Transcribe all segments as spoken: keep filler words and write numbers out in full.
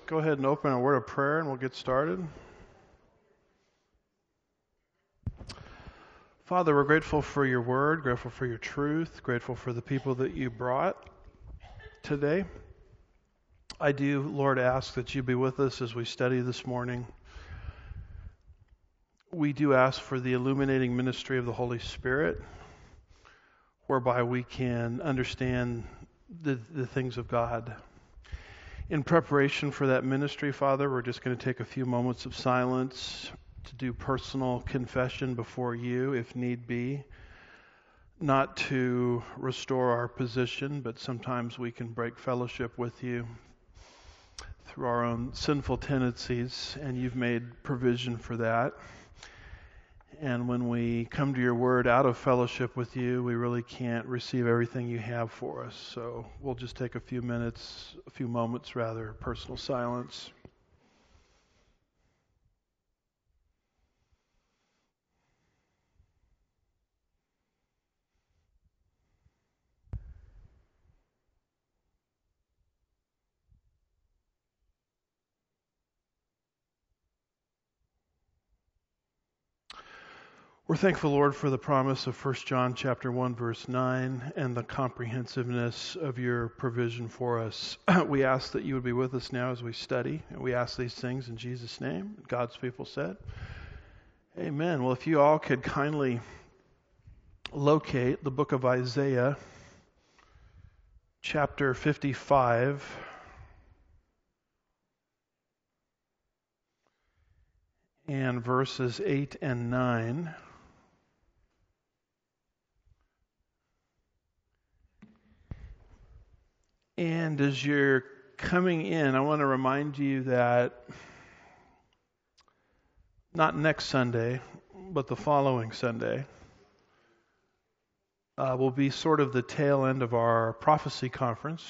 go ahead and open a word of prayer and we'll get started. Father, we're grateful for your word, grateful for your truth, grateful for the people that you brought today. I do, Lord, ask that you be with us as we study this morning. We do ask for the illuminating ministry of the Holy Spirit, whereby we can understand the, the things of God. In preparation for that ministry, Father, we're just going to take a few moments of silence to do personal confession before you, if need be. Not to restore our position, but sometimes we can break fellowship with you through our own sinful tendencies, and you've made provision for that. And when we come to your word out of fellowship with you, we really can't receive everything you have for us. So we'll just take a few minutes, a few moments rather, personal silence. We're thankful, Lord, for the promise of First John chapter one, verse nine, and the comprehensiveness of your provision for us. We ask that you would be with us now as we study, and we ask these things in Jesus' name. God's people said, amen. Well, if you all could kindly locate the book of Isaiah, chapter fifty-five, and verses eight and nine. And as you're coming in, I want to remind you that not next Sunday, but the following Sunday, uh, will be sort of the tail end of our prophecy conference.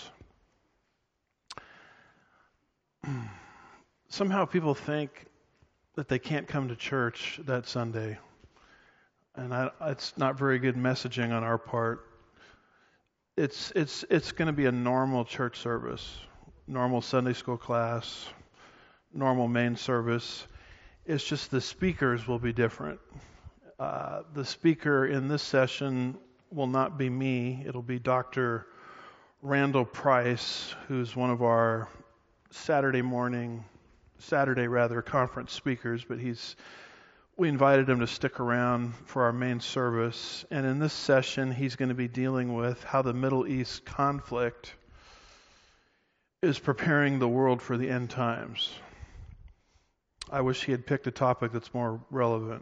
Somehow people think that they can't come to church that Sunday. And I, it's not very good messaging on our part. It's it's it's going to be a normal church service, normal Sunday school class, normal main service. It's just the speakers will be different. Uh, the speaker in this session will not be me. It'll be Doctor Randall Price, who's one of our Saturday morning, Saturday rather, conference speakers, but he's We invited him to stick around for our main service, and in this session he's going to be dealing with how the Middle East conflict is preparing the world for the end times. I wish he had picked a topic that's more relevant.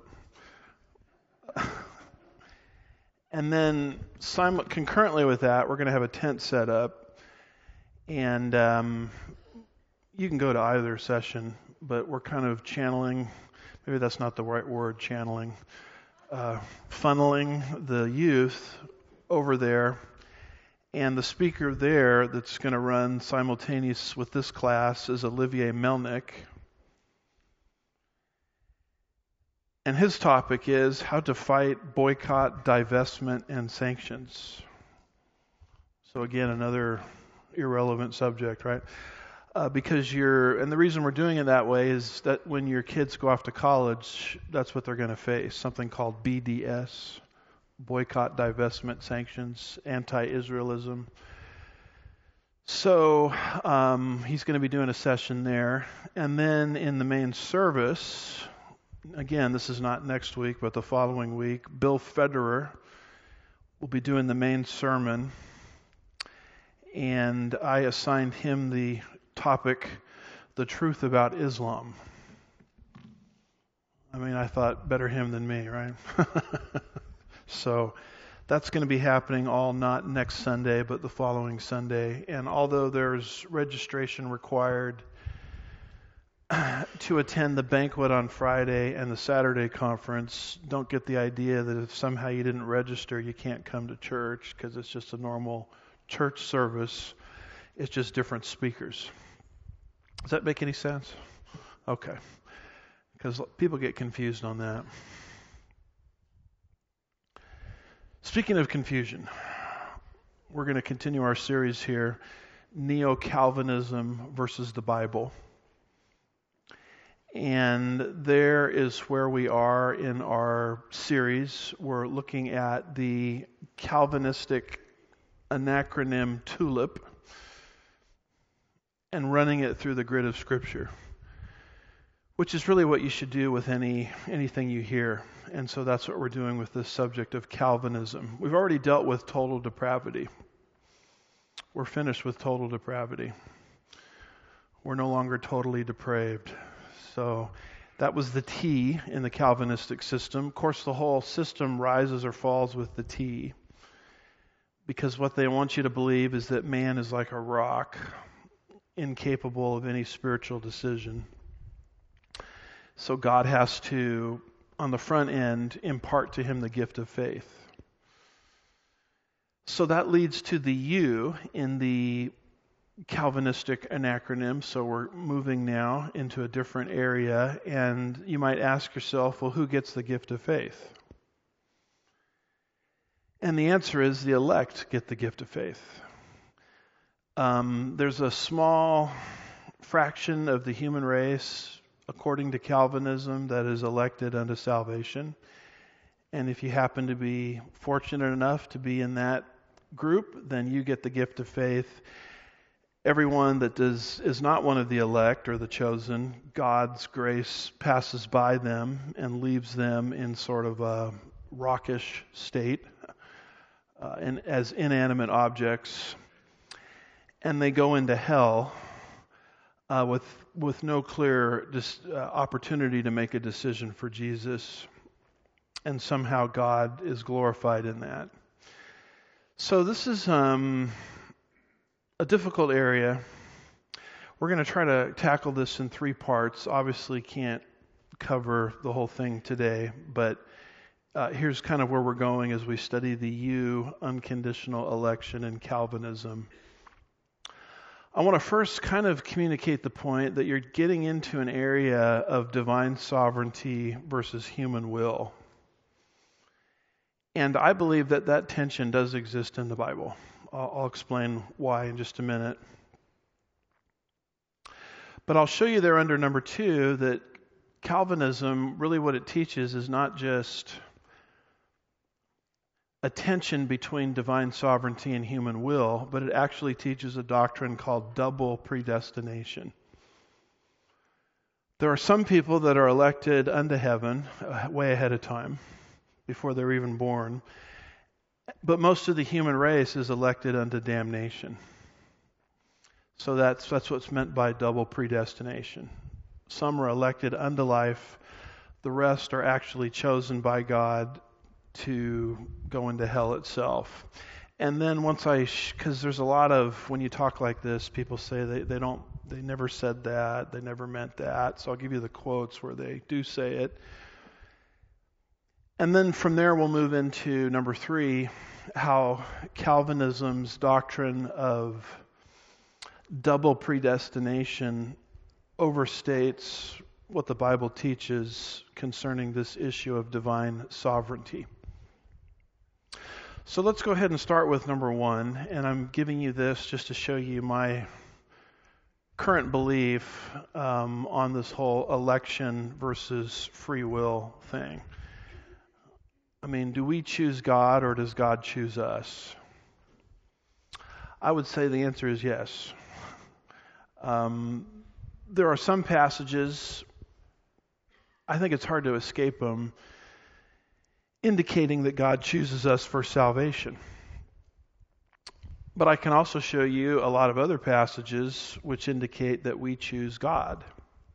And then simul- concurrently with that, we're going to have a tent set up, and um, you can go to either session, but we're kind of channeling... Maybe that's not the right word, channeling, uh, funneling the youth over there. And the speaker there that's going to run simultaneous with this class is Olivier Melnick. And his topic is how to fight boycott, divestment, and sanctions. So again, another irrelevant subject, right? Uh, because you're, and the reason we're doing it that way is that when your kids go off to college, that's what they're going to face, something called B D S, boycott, divestment, sanctions, anti-Israelism. So um, he's going to be doing a session there. And then in the main service, again, this is not next week, but the following week, Bill Federer will be doing the main sermon. And I assigned him the topic, the truth about Islam. I mean, I thought better him than me, right? So that's going to be happening all not next Sunday, but the following Sunday. And although there's registration required to attend the banquet on Friday and the Saturday conference, don't get the idea that if somehow you didn't register, you can't come to church, because it's just a normal church service. It's just different speakers. Does that make any sense? Okay. Because people get confused on that. Speaking of confusion, we're going to continue our series here, Neo-Calvinism versus the Bible. And there is where we are in our series. We're looking at the Calvinistic anacronym TULIP and running it through the grid of Scripture, which is really what you should do with any anything you hear. And so that's what we're doing with this subject of Calvinism. We've already dealt with total depravity. We're finished with total depravity. We're no longer totally depraved. So that was the T in the Calvinistic system. Of course, the whole system rises or falls with the T, because what they want you to believe is that man is like a rock, incapable of any spiritual decision. So God has to, on the front end, impart to him the gift of faith. So that leads to the U in the Calvinistic anacronym. So we're moving now into a different area, and you might ask yourself, well, who gets the gift of faith? And the answer is the elect get the gift of faith. Um, there's a small fraction of the human race, according to Calvinism, that is elected unto salvation. And if you happen to be fortunate enough to be in that group, then you get the gift of faith. Everyone that does is not one of the elect or the chosen, God's grace passes by them and leaves them in sort of a rockish state, uh, and as inanimate objects, and they go into hell uh, with with no clear dis, uh, opportunity to make a decision for Jesus, and somehow God is glorified in that. So this is um, a difficult area. We're going to try to tackle this in three parts. Obviously can't cover the whole thing today, but uh, here's kind of where we're going as we study the U, unconditional election, and Calvinism. I want to first kind of communicate the point that you're getting into an area of divine sovereignty versus human will. And I believe that that tension does exist in the Bible. I'll, I'll explain why in just a minute. But I'll show you there under number two that Calvinism, really what it teaches is not just a tension between divine sovereignty and human will, but it actually teaches a doctrine called double predestination. There are some people that are elected unto heaven uh, way ahead of time, before they're even born, but most of the human race is elected unto damnation. So that's that's what's meant by double predestination. Some are elected unto life, the rest are actually chosen by God to go into hell itself. And then once I, because there's a lot of, when you talk like this, people say they, they don't, they never said that, they never meant that. So I'll give you the quotes where they do say it. And then from there we'll move into number three, how Calvinism's doctrine of double predestination overstates what the Bible teaches concerning this issue of divine sovereignty. So let's go ahead and start with number one, and I'm giving you this just to show you my current belief um, on this whole election versus free will thing. I mean, do we choose God or does God choose us? I would say the answer is yes. Um, there are some passages, I think it's hard to escape them, indicating that God chooses us for salvation. But I can also show you a lot of other passages which indicate that we choose God.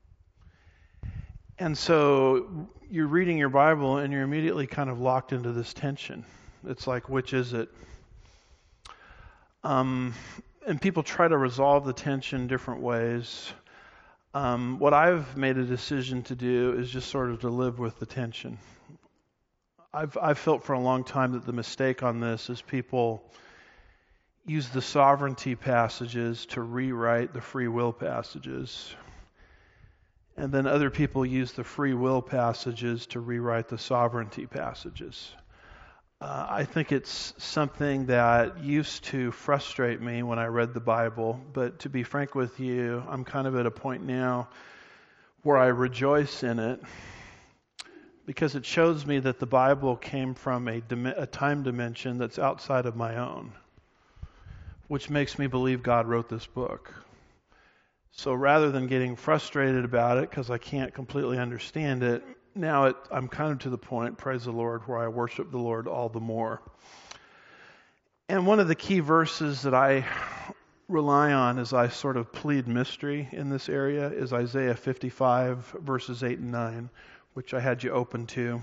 And so you're reading your Bible and you're immediately kind of locked into this tension. It's like, which is it? Um, and people try to resolve the tension different ways. Um, what I've made a decision to do is just sort of to live with the tension. I've I've felt for a long time that the mistake on this is people use the sovereignty passages to rewrite the free will passages. And then other people use the free will passages to rewrite the sovereignty passages. Uh, I think it's something that used to frustrate me when I read the Bible, but to be frank with you, I'm kind of at a point now where I rejoice in it because it shows me that the Bible came from a, dim- a time dimension that's outside of my own, which makes me believe God wrote this book. So rather than getting frustrated about it because I can't completely understand it, now it, I'm kind of to the point, praise the Lord, where I worship the Lord all the more. And one of the key verses that I rely on as I sort of plead mystery in this area is Isaiah fifty-five, verses eight and nine, which I had you open to,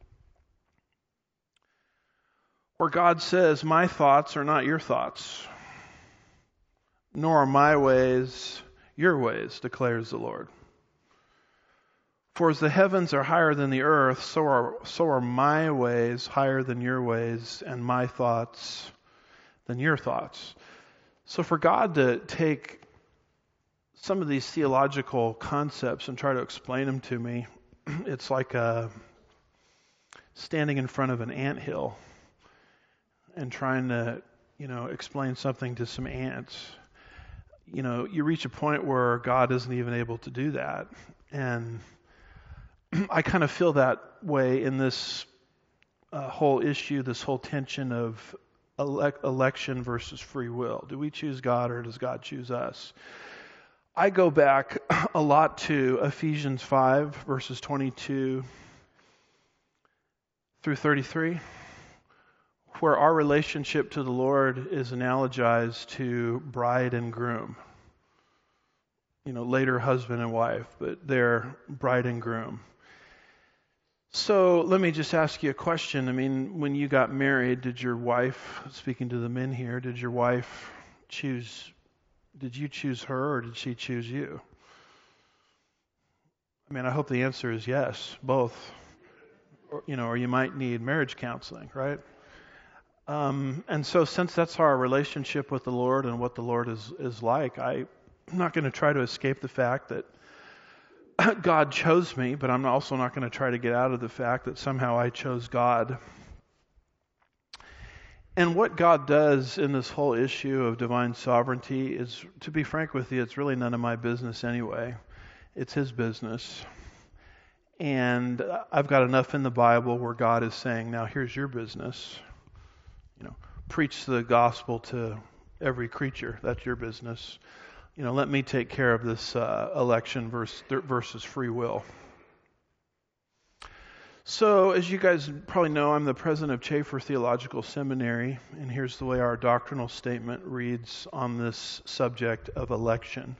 where God says, "My thoughts are not your thoughts, nor are my ways your ways, declares the Lord. For as the heavens are higher than the earth, so are so are my ways higher than your ways, and my thoughts than your thoughts." So for God to take some of these theological concepts and try to explain them to me, it's like uh, standing in front of an anthill and trying to, you know, explain something to some ants. You know, you reach a point where God isn't even able to do that. And I kind of feel that way in this uh, whole issue, this whole tension of elect- election versus free will. Do we choose God or does God choose us? I go back a lot to Ephesians five, verses twenty-two through thirty-three, where our relationship to the Lord is analogized to bride and groom. You know, later husband and wife, but they're bride and groom. So let me just ask you a question. I mean, when you got married, did your wife, speaking to the men here, did your wife choose, did you choose her or did she choose you? I mean, I hope the answer is yes, both. Or, you know, or you might need marriage counseling, right? Um, and so since that's our relationship with the Lord and what the Lord is, is like, I, I'm not going to try to escape the fact that God chose me, but I'm also not going to try to get out of the fact that somehow I chose God. And what God does in this whole issue of divine sovereignty is, to be frank with you, it's really none of my business anyway. It's His business. And I've got enough in the Bible where God is saying, now here's your business. You know, preach the gospel to every creature. That's your business. You know, let me take care of this uh, election versus, versus free will. So, as you guys probably know, I'm the president of Chafer Theological Seminary, and here's the way our doctrinal statement reads on this subject of election.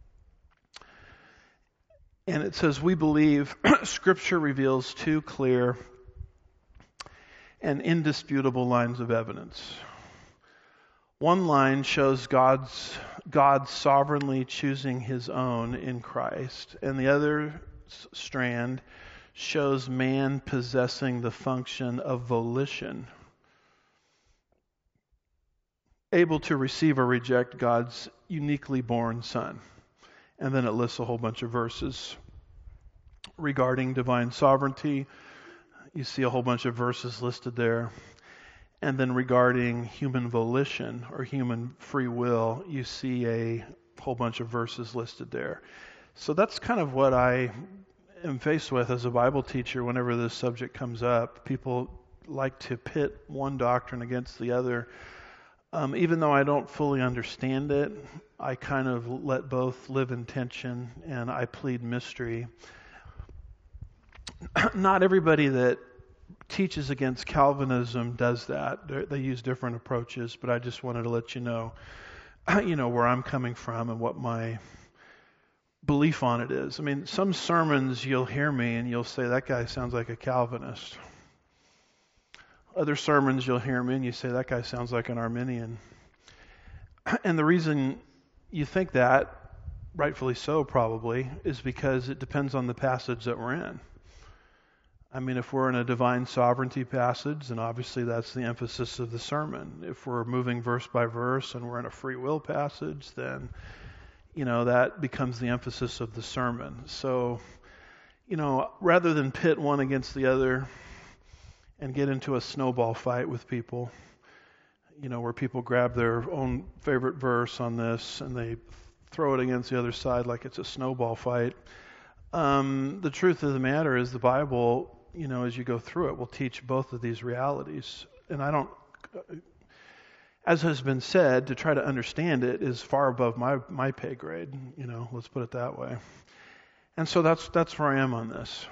And it says, we believe Scripture reveals two clear and indisputable lines of evidence. One line shows God's God sovereignly choosing His own in Christ, and the other strand shows man possessing the function of volition, able to receive or reject God's uniquely born Son. And then it lists a whole bunch of verses regarding divine sovereignty. You see a whole bunch of verses listed there. And then regarding human volition or human free will, you see a whole bunch of verses listed there. So that's kind of what I am faced with as a Bible teacher whenever this subject comes up. People like to pit one doctrine against the other. Um, even though I don't fully understand it, I kind of let both live in tension and I plead mystery. Not everybody that teaches against Calvinism does that. They're, they use different approaches, but I just wanted to let you know, you know, where I'm coming from and what my belief on it is. I mean, some sermons you'll hear me and you'll say, that guy sounds like a Calvinist. Other sermons you'll hear me and you say, that guy sounds like an Arminian. And the reason you think that, rightfully so probably, is because it depends on the passage that we're in. I mean, if we're in a divine sovereignty passage, then obviously that's the emphasis of the sermon. If we're moving verse by verse and we're in a free will passage, then, you know, that becomes the emphasis of the sermon. So, you know, rather than pit one against the other and get into a snowball fight with people, you know, where people grab their own favorite verse on this and they throw it against the other side like it's a snowball fight, um, the truth of the matter is the Bible, you know, as you go through it, will teach both of these realities. And I don't, as has been said, to try to understand it is far above my, my pay grade, you know, let's put it that way. And so that's that's where I am on this.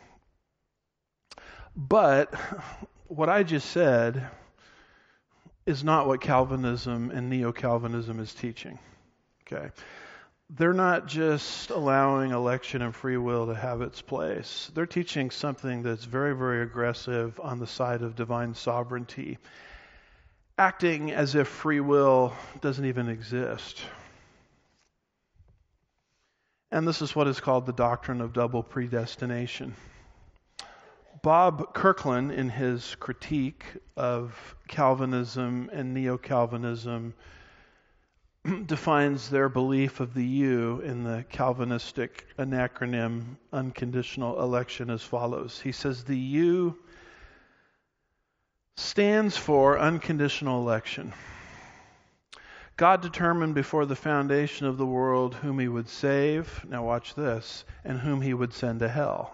But what I just said is not what Calvinism and Neo-Calvinism is teaching. Okay. They're not just allowing election and free will to have its place. They're teaching something that's very, very aggressive on the side of divine sovereignty, acting as if free will doesn't even exist. And this is what is called the doctrine of double predestination. Bob Kirkland, in his critique of Calvinism and Neo-Calvinism, defines their belief of the U in the Calvinistic anacronym unconditional election as follows. He says the U stands for unconditional election. God determined before the foundation of the world whom he would save, now watch this, and whom he would send to hell.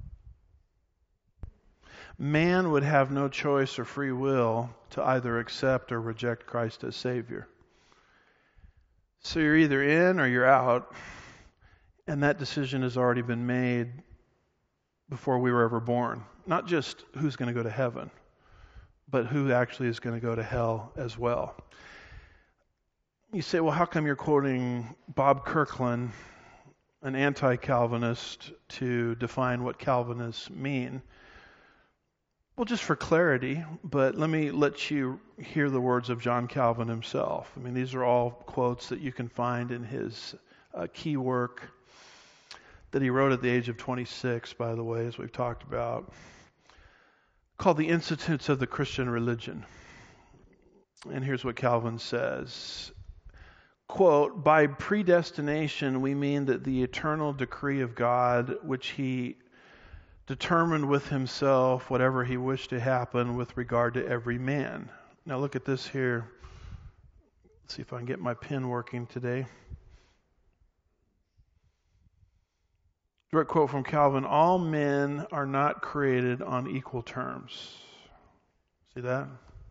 Man would have no choice or free will to either accept or reject Christ as Savior. So you're either in or you're out, and that decision has already been made before we were ever born. Not just who's going to go to heaven, but who actually is going to go to hell as well. You say, well, how come you're quoting Bob Kirkland, an anti-Calvinist, to define what Calvinists mean? Well, just for clarity, but let me let you hear the words of John Calvin himself. I mean, these are all quotes that you can find in his uh, key work that he wrote at the age of twenty-six, by the way, as we've talked about, called The Institutes of the Christian Religion. And here's what Calvin says. Quote, by predestination, we mean that the eternal decree of God, which he determined with himself whatever he wished to happen with regard to every man. Now look at this here. Let's see if I can get my pen working today. Direct quote from Calvin, all men are not created on equal terms. See that?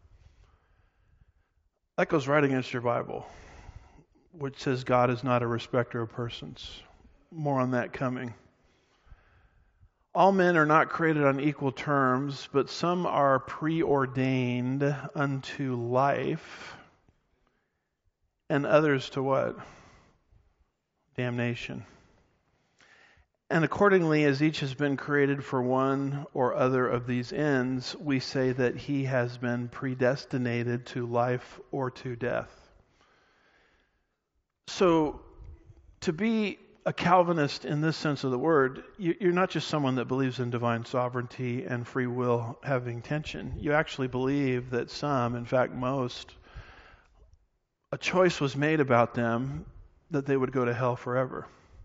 That goes right against your Bible, which says God is not a respecter of persons. More on that coming. All men are not created on equal terms, but some are preordained unto life, and others to what? Damnation. And accordingly, as each has been created for one or other of these ends, we say that he has been predestinated to life or to death. So, to be a Calvinist in this sense of the word, you're not just someone that believes in divine sovereignty and free will having tension. You actually believe that some, in fact most, a choice was made about them that they would go to hell forever.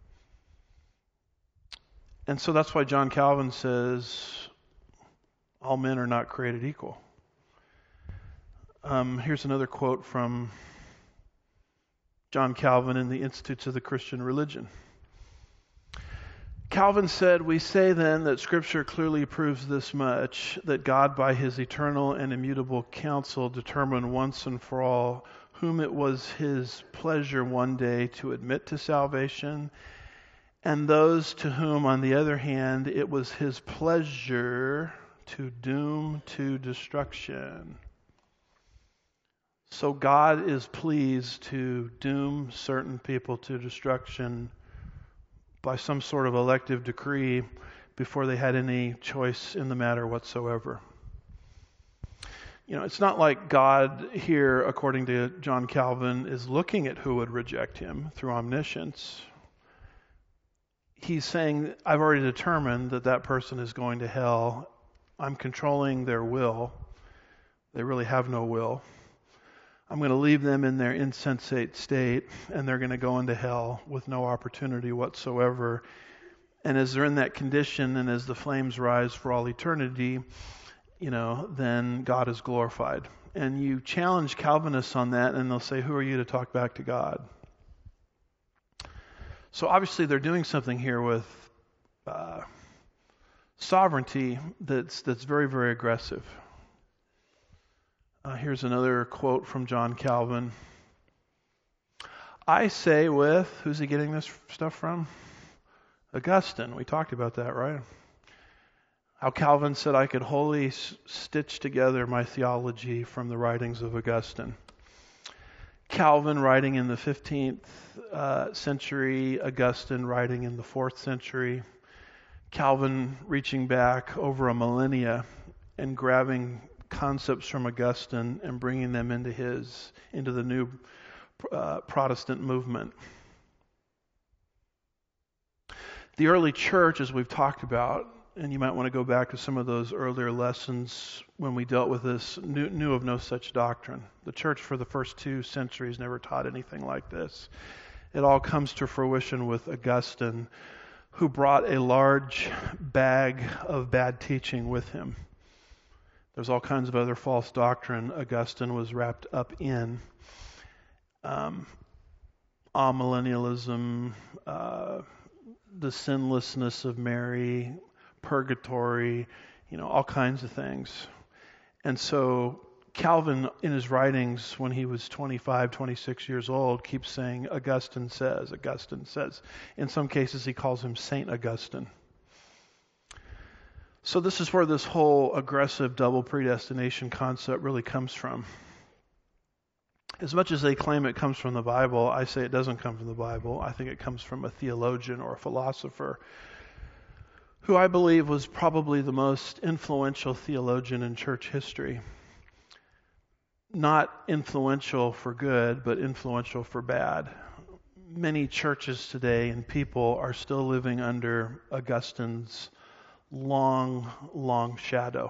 And so that's why John Calvin says all men are not created equal. Um, here's another quote from John Calvin in the Institutes of the Christian Religion. Calvin said, we say then that Scripture clearly proves this much, that God by his eternal and immutable counsel determined once and for all whom it was his pleasure one day to admit to salvation, and those to whom, on the other hand, it was his pleasure to doom to destruction. So God is pleased to doom certain people to destruction by some sort of elective decree before they had any choice in the matter whatsoever. You know, it's not like God here, according to John Calvin, is looking at who would reject him through omniscience. He's saying, I've already determined that that person is going to hell. I'm controlling their will. They really have no will. I'm going to leave them in their insensate state, and they're going to go into hell with no opportunity whatsoever. And as they're in that condition, and as the flames rise for all eternity, you know, then God is glorified. And you challenge Calvinists on that, and they'll say, who are you to talk back to God? So obviously they're doing something here with uh, sovereignty that's that's very, very aggressive. Uh, here's another quote from John Calvin. I say with, who's he getting this stuff from? Augustine. We talked about that, right? How Calvin said I could wholly s- stitch together my theology from the writings of Augustine. Calvin writing in the fifteenth uh, century, Augustine writing in the fourth century. Calvin reaching back over a millennia and grabbing concepts from Augustine and bringing them into his, into the new uh, Protestant movement. The early church, as we've talked about, and you might want to go back to some of those earlier lessons when we dealt with this, knew, knew of no such doctrine. The church for the first two centuries never taught anything like this. It all comes to fruition with Augustine, who brought a large bag of bad teaching with him. There's all kinds of other false doctrine Augustine was wrapped up in. Um, amillennialism, uh, the sinlessness of Mary, purgatory, you know, all kinds of things. And so Calvin, in his writings, when he was twenty-five, twenty-six years old, keeps saying, Augustine says, Augustine says. In some cases, he calls him Saint Augustine. So this is where this whole aggressive double predestination concept really comes from. As much as they claim it comes from the Bible, I say it doesn't come from the Bible. I think it comes from a theologian or a philosopher who I believe was probably the most influential theologian in church history. Not influential for good, but influential for bad. Many churches today and people are still living under Augustine's long, long shadow.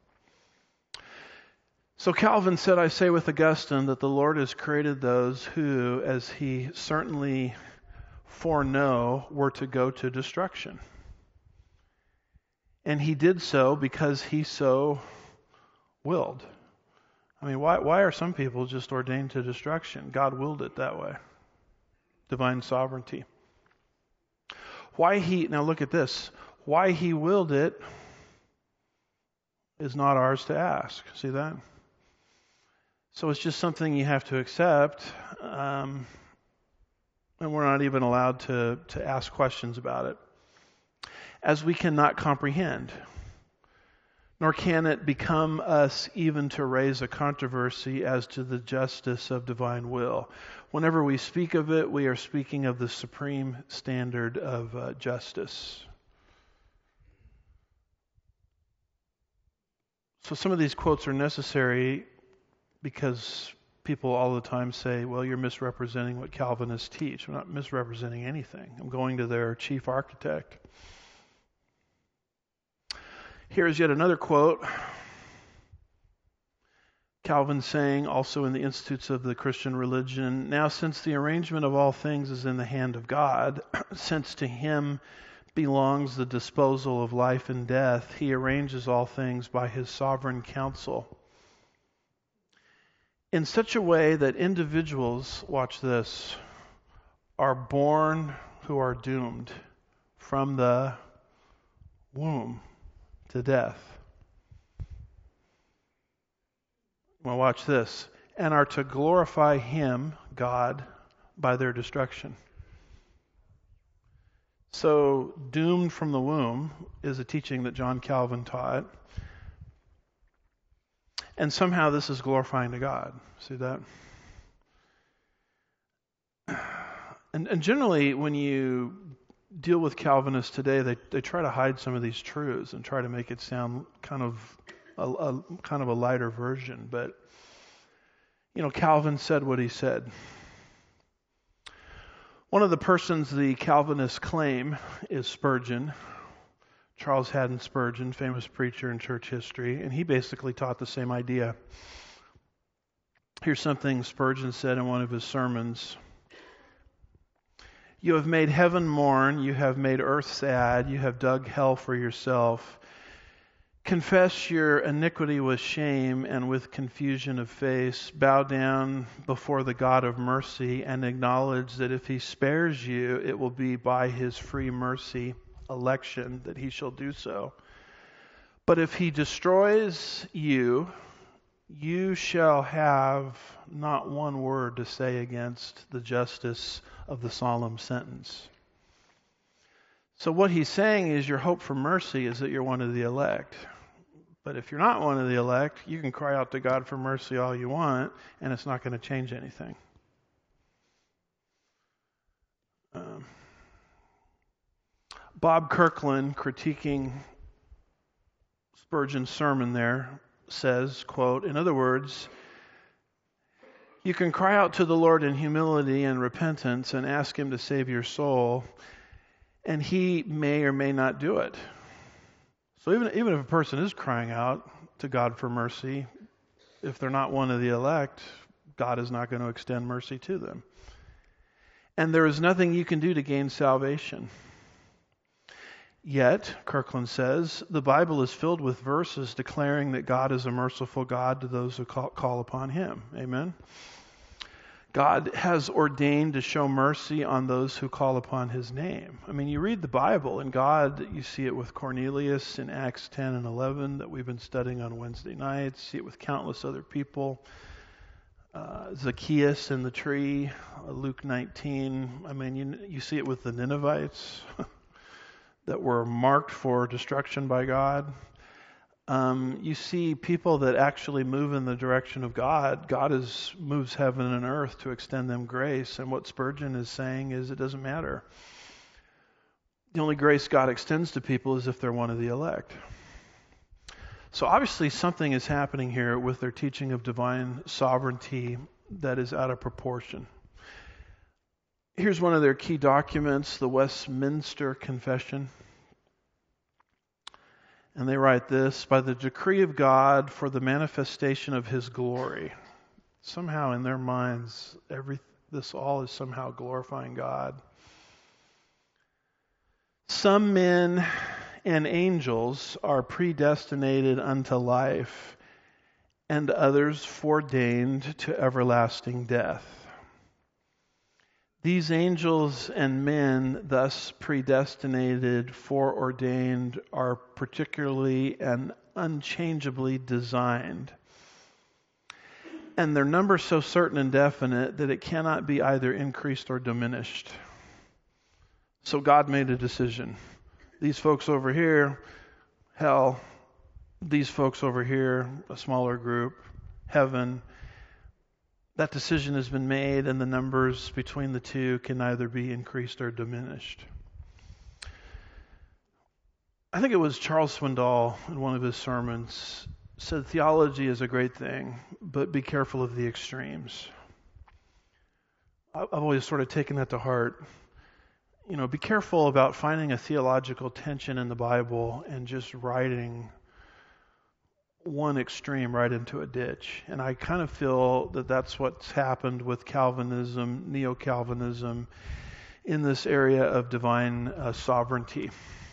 So Calvin said, I say with Augustine that the Lord has created those who, as he certainly foreknow, were to go to destruction. And he did so because he so willed. I mean, why why are some people just ordained to destruction? God willed it that way. Divine sovereignty. Why he, now look at this, why he willed it is not ours to ask. See that? So it's just something you have to accept, um, and we're not even allowed to, to ask questions about it, as we cannot comprehend. Nor can it become us even to raise a controversy as to the justice of divine will. Whenever we speak of it, we are speaking of the supreme standard of uh, justice. So some of these quotes are necessary because people all the time say, well, you're misrepresenting what Calvinists teach. I'm not misrepresenting anything. I'm going to their chief architect. Here's yet another quote. Calvin saying, also in the Institutes of the Christian Religion, now since the arrangement of all things is in the hand of God, since to him belongs the disposal of life and death, he arranges all things by his sovereign counsel in such a way that individuals, watch this, are born who are doomed from the womb to death. Well, watch this. And are to glorify him, God, by their destruction. So, doomed from the womb is a teaching that John Calvin taught. And somehow this is glorifying to God. See that? And, and generally, when you deal with Calvinists today, they, they try to hide some of these truths and try to make it sound kind of a, a kind of a lighter version. But, you know, Calvin said what he said. One of the persons the Calvinists claim is Spurgeon, Charles Haddon Spurgeon, famous preacher in church history, and he basically taught the same idea. Here's something Spurgeon said in one of his sermons. You have made heaven mourn, you have made earth sad, you have dug hell for yourself. Confess your iniquity with shame and with confusion of face. Bow down before the God of mercy and acknowledge that if he spares you, it will be by his free mercy election that he shall do so. But if he destroys you, you shall have not one word to say against the justice of the solemn sentence. So what he's saying is your hope for mercy is that you're one of the elect. But if you're not one of the elect, you can cry out to God for mercy all you want, and it's not going to change anything. Um, Bob Kirkland, critiquing Spurgeon's sermon there, says, quote, in other words, you can cry out to the Lord in humility and repentance and ask him to save your soul, and he may or may not do it. So even, even if a person is crying out to God for mercy, if they're not one of the elect, God is not going to extend mercy to them. And there is nothing you can do to gain salvation. Yet, Kirkland says, the Bible is filled with verses declaring that God is a merciful God to those who call, call upon him. Amen? God has ordained to show mercy on those who call upon his name. I mean, you read the Bible, and God, you see it with Cornelius in Acts ten and eleven that we've been studying on Wednesday nights. See it with countless other people. Uh, Zacchaeus in the tree, uh, Luke nineteen. I mean, you, you see it with the Ninevites that were marked for destruction by God. Um, you see people that actually move in the direction of God. God is moves heaven and earth to extend them grace. And what Spurgeon is saying is it doesn't matter. The only grace God extends to people is if they're one of the elect. So obviously something is happening here with their teaching of divine sovereignty that is out of proportion. Here's one of their key documents, the Westminster Confession. And they write this, by the decree of God for the manifestation of his glory. Somehow in their minds, every this all is somehow glorifying God. Some men and angels are predestinated unto life, and others foreordained to everlasting death. These angels and men, thus predestinated, foreordained, are particularly and unchangeably designed. And their number so certain and definite that it cannot be either increased or diminished. So God made a decision. These folks over here, hell. These folks over here, a smaller group, heaven. That decision has been made, and the numbers between the two can neither be increased or diminished. I think it was Charles Swindoll in one of his sermons said theology is a great thing, but be careful of the extremes. I've always sort of taken that to heart. You know, be careful about finding a theological tension in the Bible and just writing one extreme right into a ditch. And I kind of feel that that's what's happened with Calvinism, neo-Calvinism, in this area of divine uh, sovereignty.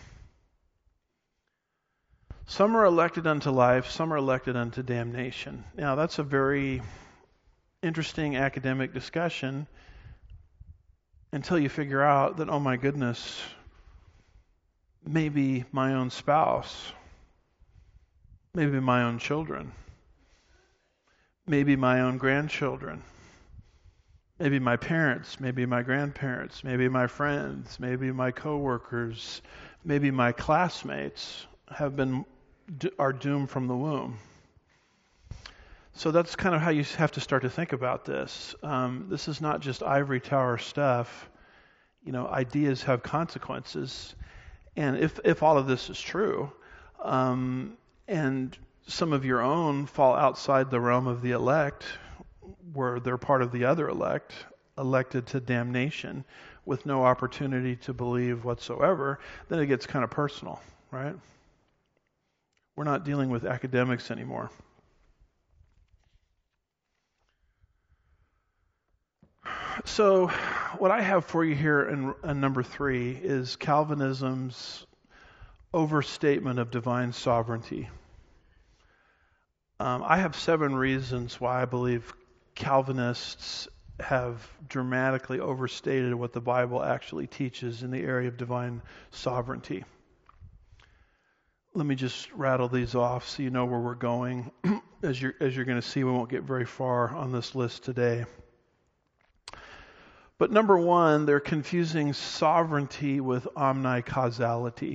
Some are elected unto life, some are elected unto damnation. Now, that's a very interesting academic discussion until you figure out that, oh my goodness, maybe my own spouse, maybe my own children, maybe my own grandchildren, maybe my parents, maybe my grandparents, maybe my friends, maybe my coworkers, maybe my classmates have been are doomed from the womb. So that's kind of how you have to start to think about this. Um, this is not just ivory tower stuff. You know, ideas have consequences. And if if all of this is true, um, and some of your own fall outside the realm of the elect, where they're part of the other elect, elected to damnation with no opportunity to believe whatsoever, then it gets kind of personal, right? We're not dealing with academics anymore. So what I have for you here in, in number three is Calvinism's overstatement of divine sovereignty. Um, I have seven reasons why I believe Calvinists have dramatically overstated what the Bible actually teaches in the area of divine sovereignty. Let me just rattle these off so you know where we're going. As you're, as you're going to see, we won't get very far on this list today. But number one, they're confusing sovereignty with omnicausality.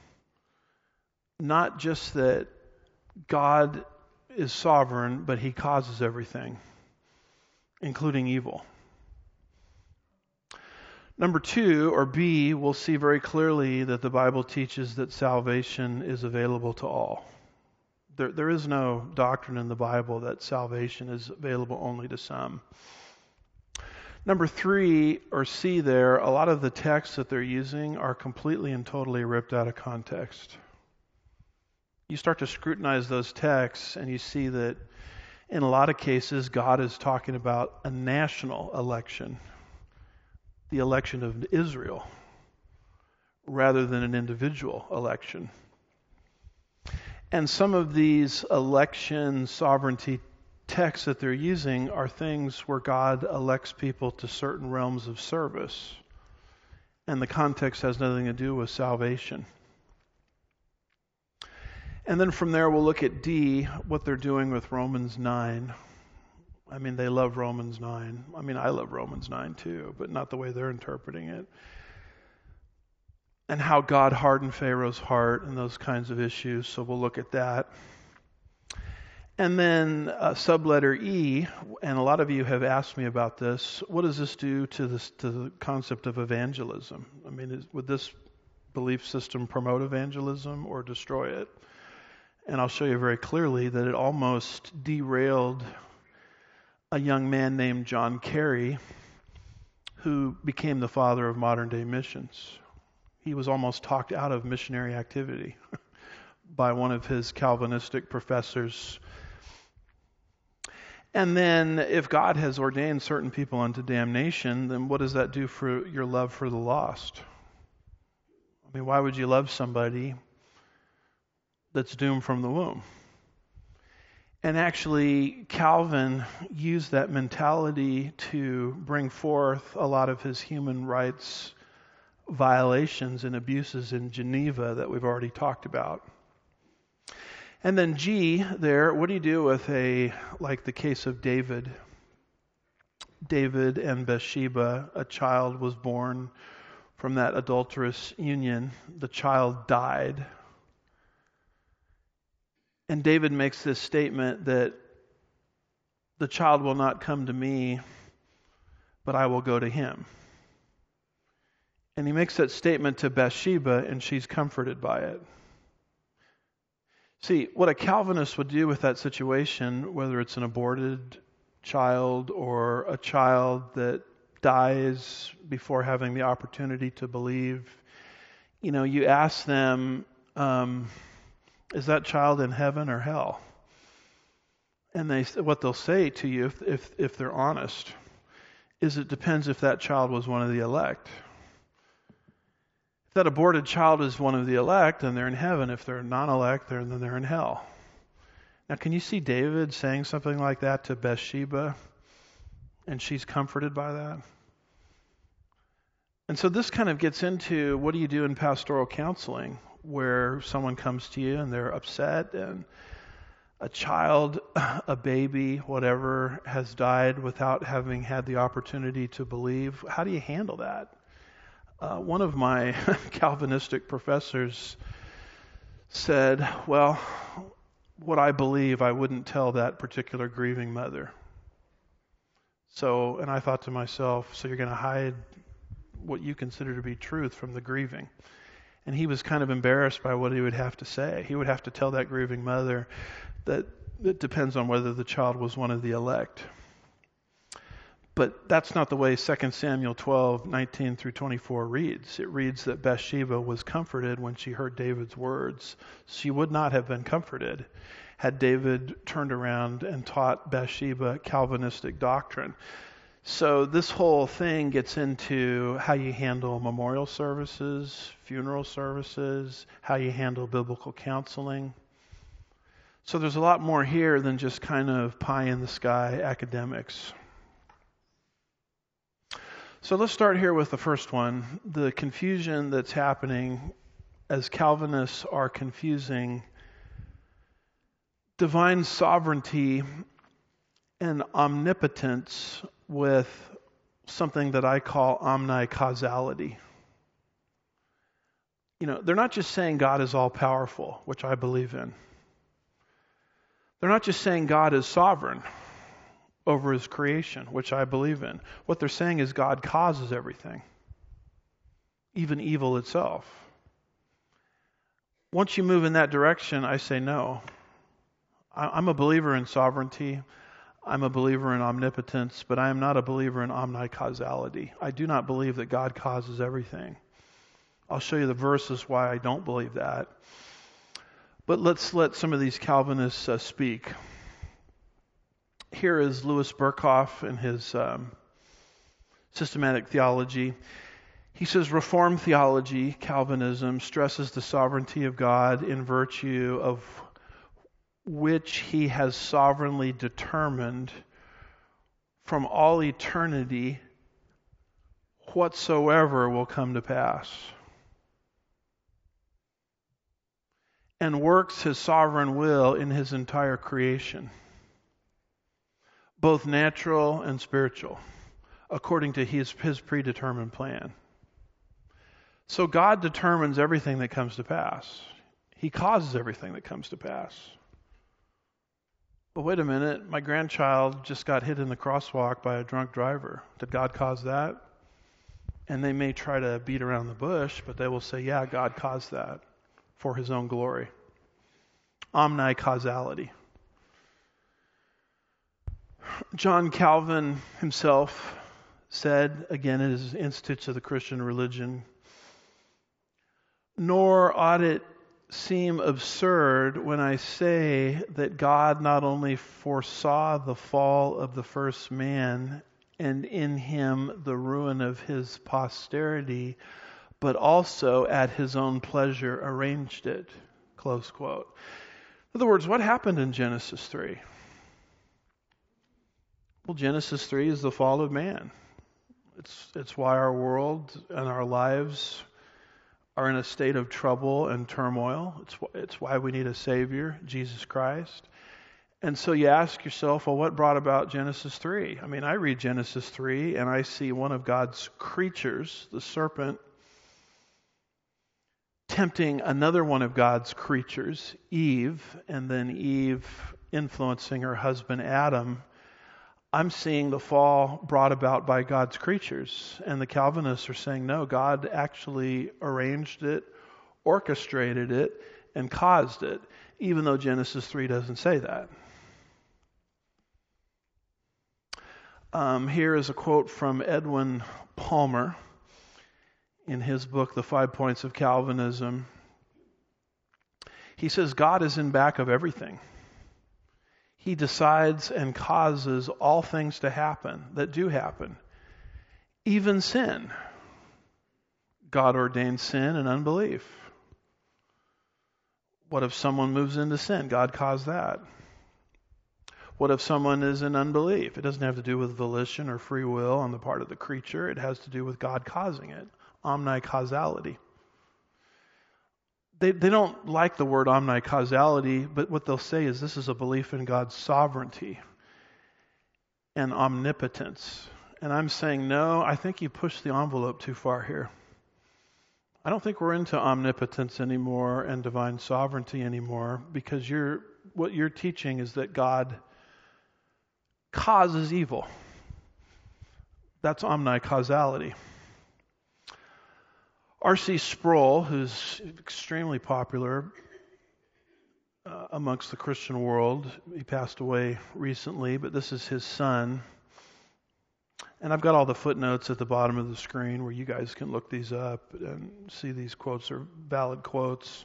Not just that God is sovereign, but he causes everything, including evil. Number two, or B, we'll see very clearly that the Bible teaches that salvation is available to all. There, there is no doctrine in the Bible that salvation is available only to some. Number three, or C there, a lot of the texts that they're using are completely and totally ripped out of context. You start to scrutinize those texts and you see that in a lot of cases God is talking about a national election, the election of Israel, rather than an individual election. And some of these election sovereignty texts that they're using are things where God elects people to certain realms of service, and the context has nothing to do with salvation. And then from there we'll look at D, what they're doing with Romans nine. I mean, they love Romans nine. I mean, I love Romans nine too, but not the way they're interpreting it. And how God hardened Pharaoh's heart and those kinds of issues, so we'll look at that. And then uh, subletter E, and a lot of you have asked me about this, what does this do to, this, to the concept of evangelism? I mean, is, would this belief system promote evangelism or destroy it? And I'll show you very clearly that it almost derailed a young man named John Kerry, who became the father of modern day missions. He was almost talked out of missionary activity by one of his Calvinistic professors. And then if God has ordained certain people unto damnation, then what does that do for your love for the lost? I mean, why would you love somebody that's doomed from the womb? And actually, Calvin used that mentality to bring forth a lot of his human rights violations and abuses in Geneva that we've already talked about. And then G there, what do you do with a, like the case of David? David and Bathsheba, a child was born from that adulterous union. The child died. And David makes this statement that the child will not come to me, but I will go to him. And he makes that statement to Bathsheba, and she's comforted by it. See, what a Calvinist would do with that situation, whether it's an aborted child or a child that dies before having the opportunity to believe, you know, you ask them, um, is that child in heaven or hell? And they, what they'll say to you, if, if, if they're honest, is it depends if that child was one of the elect. If that aborted child is one of the elect, then they're in heaven. If they're non-elect, then they're in hell. Now, can you see David saying something like that to Bathsheba, and she's comforted by that? And so this kind of gets into, what do you do in pastoral counseling, where someone comes to you and they're upset, and a child, a baby, whatever, has died without having had the opportunity to believe? How do you handle that? Uh, one of my Calvinistic professors said, well, what I believe, I wouldn't tell that particular grieving mother. So, and I thought to myself, so you're going to hide what you consider to be truth from the grieving? And he was kind of embarrassed by what he would have to say. He would have to tell that grieving mother that it depends on whether the child was one of the elect. But that's not the way Second Samuel twelve, nineteen through twenty-four reads. It reads that Bathsheba was comforted when she heard David's words. She would not have been comforted had David turned around and taught Bathsheba Calvinistic doctrine. So this whole thing gets into how you handle memorial services, funeral services, how you handle biblical counseling. So there's a lot more here than just kind of pie in the sky academics. So let's start here with the first one, the confusion that's happening as Calvinists are confusing divine sovereignty and omnipotence with something that I call omnicausality. You know, they're not just saying God is all-powerful, which I believe in. They're not just saying God is sovereign over his creation, which I believe in. What they're saying is God causes everything, even evil itself. Once you move in that direction, I say no. I'm a believer in sovereignty. I'm a believer in omnipotence, but I am not a believer in omnicausality. I do not believe that God causes everything. I'll show you the verses why I don't believe that. But let's let some of these Calvinists uh, speak. Here is Louis Berkhoff in his um, systematic theology. He says, Reformed theology, Calvinism, stresses the sovereignty of God in virtue of which he has sovereignly determined from all eternity whatsoever will come to pass, and works his sovereign will in his entire creation, both natural and spiritual, according to his, his predetermined plan. So God determines everything that comes to pass. He causes everything that comes to pass. But wait a minute, my grandchild just got hit in the crosswalk by a drunk driver. Did God cause that? And they may try to beat around the bush, but they will say, yeah, God caused that for his own glory. Omnicausality. John Calvin himself said, again in his Institutes of the Christian Religion, nor ought it seem absurd when I say that God not only foresaw the fall of the first man and in him the ruin of his posterity, but also at his own pleasure arranged it. Close quote. In other words, what happened in Genesis three? Well, Genesis three is the fall of man. It's it's why our world and our lives are in a state of trouble and turmoil. It's it's why we need a Savior, Jesus Christ. And so you ask yourself, well, what brought about Genesis three? I mean, I read Genesis three and I see one of God's creatures, the serpent, tempting another one of God's creatures, Eve, and then Eve influencing her husband Adam. I'm seeing the fall brought about by God's creatures. And the Calvinists are saying, no, God actually arranged it, orchestrated it, and caused it, even though Genesis three doesn't say that. Um, here is a quote from Edwin Palmer in his book, The Five Points of Calvinism. He says, God is in back of everything. He decides and causes all things to happen that do happen, even sin. God ordained sin and unbelief. What if someone moves into sin? God caused that. What if someone is in unbelief? It doesn't have to do with volition or free will on the part of the creature. It has to do with God causing it. Omnicausality. They they don't like the word omnicausality, but what they'll say is this is a belief in God's sovereignty and omnipotence. And I'm saying, no, I think you push the envelope too far here. I don't think we're into omnipotence anymore and divine sovereignty anymore, because you're what you're teaching is that God causes evil. That's omnicausality. R C Sproul, who's extremely popular uh, amongst the Christian world, he passed away recently, but this is his son. And I've got all the footnotes at the bottom of the screen where you guys can look these up and see these quotes are valid quotes.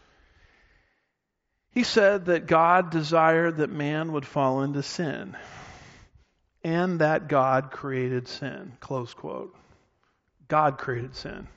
He said that God desired that man would fall into sin, and that God created sin. Close quote. God created sin.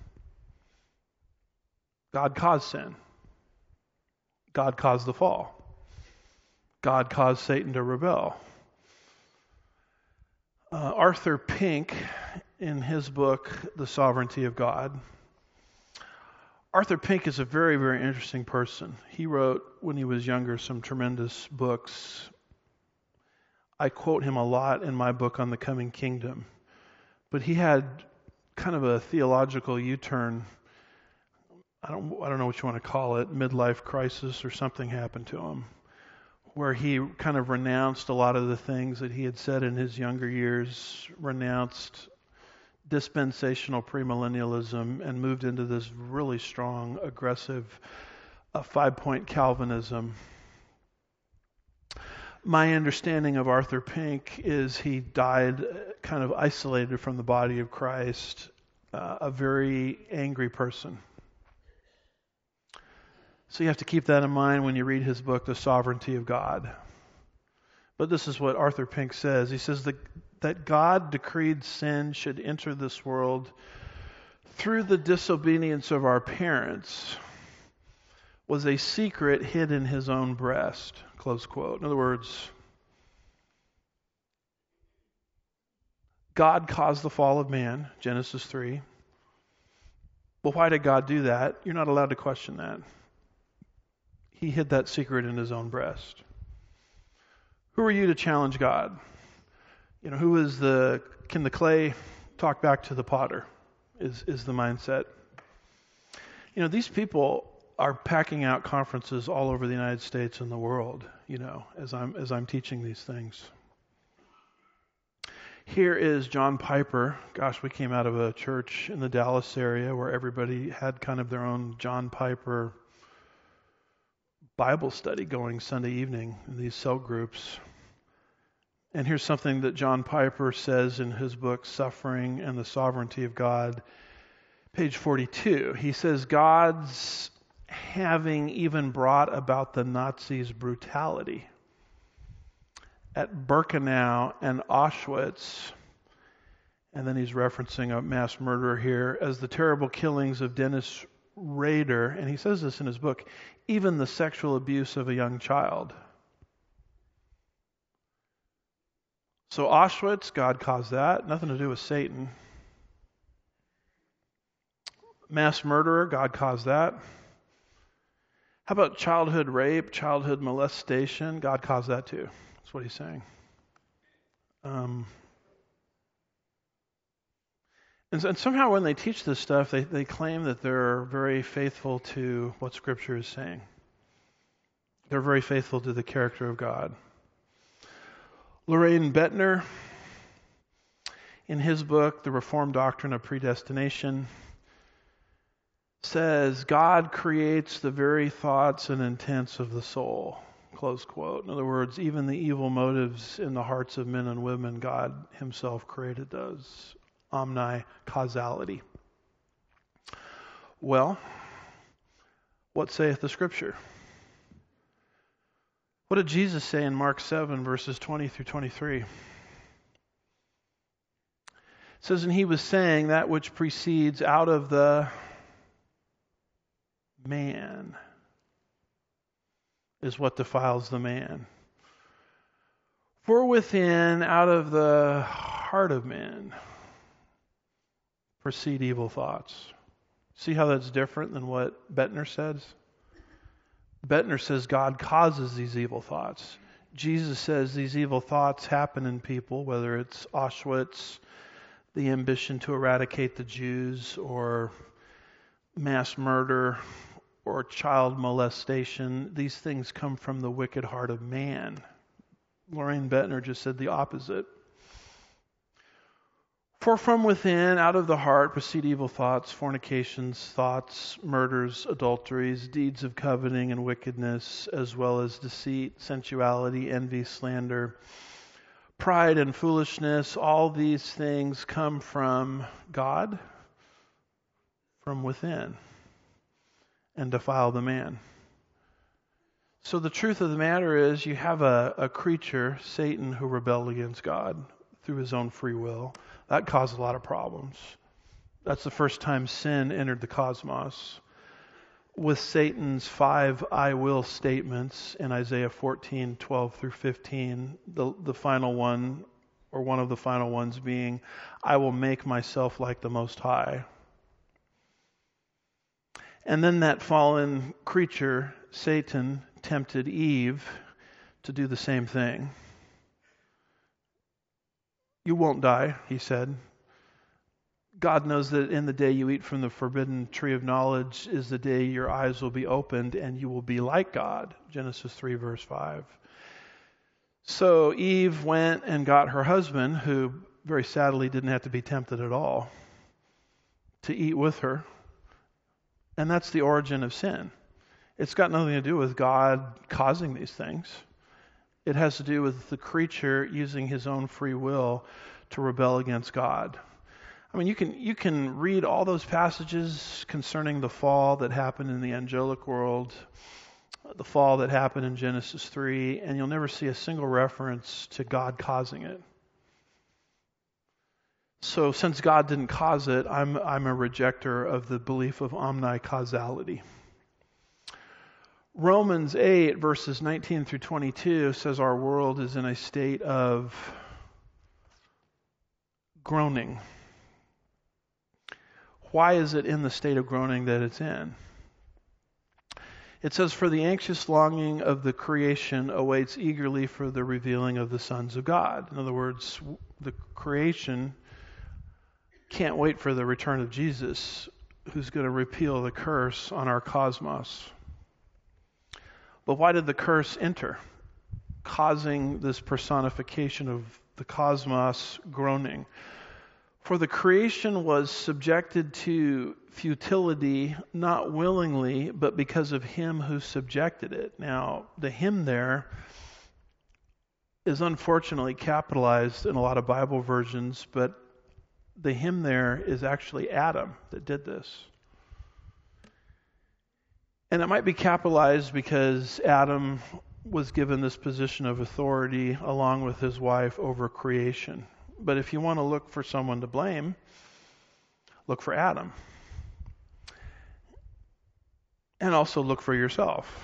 God caused sin. God caused the fall. God caused Satan to rebel. Uh, Arthur Pink, in his book, The Sovereignty of God. Arthur Pink is a very, very interesting person. He wrote, when he was younger, some tremendous books. I quote him a lot in my book on the coming kingdom. But he had kind of a theological U-turn. I don't, I don't know what you want to call it, midlife crisis or something happened to him, where he kind of renounced a lot of the things that he had said in his younger years, renounced dispensational premillennialism, and moved into this really strong, aggressive uh, five-point Calvinism. My understanding of Arthur Pink is he died kind of isolated from the body of Christ, uh, a very angry person. So you have to keep that in mind when you read his book, The Sovereignty of God. But this is what Arthur Pink says. He says that, that God decreed sin should enter this world through the disobedience of our parents was a secret hid in his own breast. Close quote. In other words, God caused the fall of man, Genesis three. Well, why did God do that? You're not allowed to question that. He hid that secret in his own breast. Who are you to challenge God? You know, who is the, can the clay talk back to the potter, is, is the mindset. You know, these people are packing out conferences all over the United States and the world, you know, as I'm, as I'm teaching these things. Here is John Piper. Gosh, we came out of a church in the Dallas area where everybody had kind of their own John Piper Bible study going Sunday evening in these cell groups. And here's something that John Piper says in his book, Suffering and the Sovereignty of God, page forty-two. He says, God's having even brought about the Nazis' brutality at Birkenau and Auschwitz, and then he's referencing a mass murderer here, as the terrible killings of Dennis Rader, and he says this in his book, even the sexual abuse of a young child. So Auschwitz, God caused that. Nothing to do with Satan. Mass murderer, God caused that. How about childhood rape, childhood molestation? God caused that too. That's what he's saying. Um, and, and somehow when they teach this stuff, they, they claim that they're very faithful to what Scripture is saying. They're very faithful to the character of God. Loraine Bettner, in his book, The Reformed Doctrine of Predestination, says, God creates the very thoughts and intents of the soul. Close quote. In other words, even the evil motives in the hearts of men and women, God himself created those. Omni-causality. Well, what saith the Scripture? What did Jesus say in Mark seven, verses twenty through twenty-three? It says, and he was saying that which proceeds out of the man is what defiles the man. For within, out of the heart of man, proceed evil thoughts. See how that's different than what Bettner says? Bettner says God causes these evil thoughts. Jesus says these evil thoughts happen in people, whether it's Auschwitz, the ambition to eradicate the Jews, or mass murder, or child molestation. These things come from the wicked heart of man. Loraine Bettner just said the opposite. For from within, out of the heart, proceed evil thoughts, fornications, thoughts, murders, adulteries, deeds of coveting and wickedness, as well as deceit, sensuality, envy, slander, pride and foolishness. All these things come from God, from within, and defile the man. So the truth of the matter is you have a, a creature, Satan, who rebelled against God through his own free will. That caused a lot of problems. That's the first time sin entered the cosmos. With Satan's five I will statements in Isaiah fourteen, twelve through fifteen, the, the final one or one of the final ones being, I will make myself like the Most High. And then that fallen creature, Satan, tempted Eve to do the same thing. You won't die, he said. God knows that in the day you eat from the forbidden tree of knowledge is the day your eyes will be opened and you will be like God. Genesis three, verse five. So Eve went and got her husband, who very sadly didn't have to be tempted at all, to eat with her. And that's the origin of sin. It's got nothing to do with God causing these things. It has to do with the creature using his own free will to rebel against God. I mean, you can you can read all those passages concerning the fall that happened in the angelic world, the fall that happened in Genesis three, and you'll never see a single reference to God causing it. So since God didn't cause it, I'm I'm a rejecter of the belief of omnicausality. Romans eight, verses nineteen through twenty-two says our world is in a state of groaning. Why is it in the state of groaning that it's in? It says, for the anxious longing of the creation awaits eagerly for the revealing of the sons of God. In other words, the creation can't wait for the return of Jesus, who's going to repeal the curse on our cosmos. But why did the curse enter, causing this personification of the cosmos groaning? For the creation was subjected to futility, not willingly, but because of him who subjected it. Now, the him there is unfortunately capitalized in a lot of Bible versions, but the him there is actually Adam that did this. And it might be capitalized because Adam was given this position of authority along with his wife over creation. But if you want to look for someone to blame, look for Adam. And also look for yourself.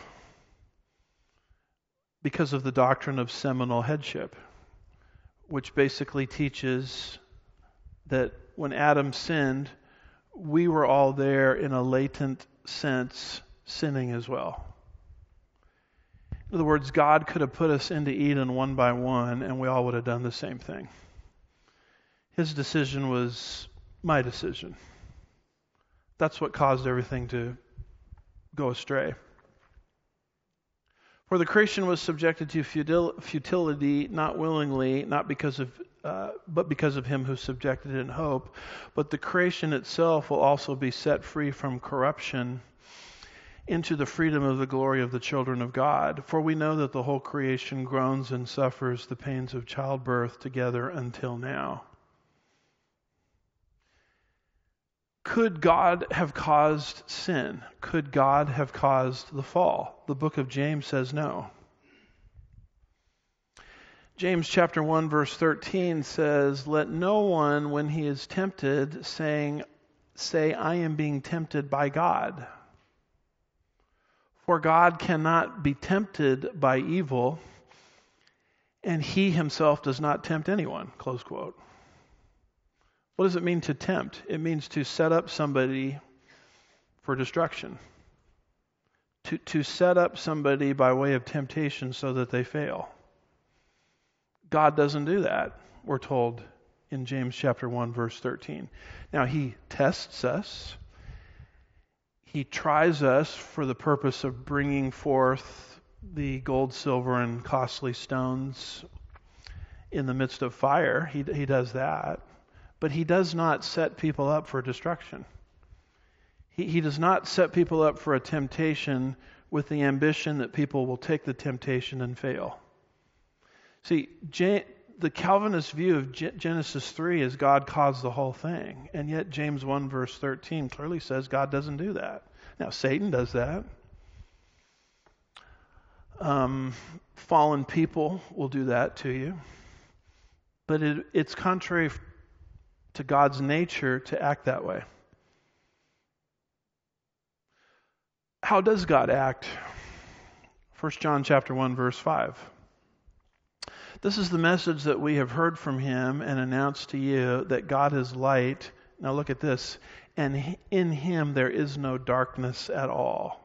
Because of the doctrine of seminal headship, which basically teaches that when Adam sinned, we were all there in a latent sense sinning as well. In other words, God could have put us into Eden one by one and we all would have done the same thing. His decision was my decision. That's what caused everything to go astray. For the creation was subjected to futil- futility, not willingly, not because of, uh, but because of him who subjected it in hope. But the creation itself will also be set free from corruption into the freedom of the glory of the children of God. For we know that the whole creation groans and suffers the pains of childbirth together until now. Could God have caused sin? Could God have caused the fall? The book of James says no. James chapter one verse thirteen says, let no one when he is tempted saying, say, I am being tempted by God. For God cannot be tempted by evil, and he himself does not tempt anyone. Close quote. What does it mean to tempt? It means to set up somebody for destruction. To, to set up somebody by way of temptation so that they fail. God doesn't do that, we're told in James chapter one, verse thirteen. Now, he tests us. He tries us for the purpose of bringing forth the gold, silver, and costly stones in the midst of fire. He, he does that. But he does not set people up for destruction. He, he does not set people up for a temptation with the ambition that people will take the temptation and fail. See, J- the Calvinist view of G- Genesis three is God caused the whole thing. And yet James one verse thirteen clearly says God doesn't do that. Now, Satan does that. Um, fallen people will do that to you. But it, it's contrary to God's nature to act that way. How does God act? First John chapter one verse five. This is the message that we have heard from him and announced to you, that God is light. Now look at this. And in him there is no darkness at all.